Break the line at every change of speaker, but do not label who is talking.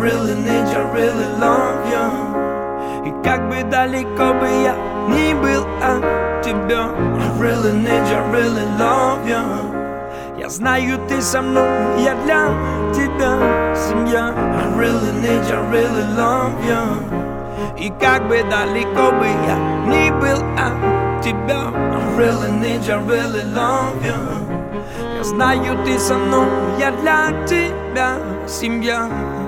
really need you, I really love you. И как бы далеко бы я ни был от тебя, I really need you, I really love you. Я знаю, ты со мной, я для тебя семья. I really need you, I really love you. И как бы далеко бы я ни был от тебя, I really need you, I really love you. Я знаю, ты со мной, я для тебя семья.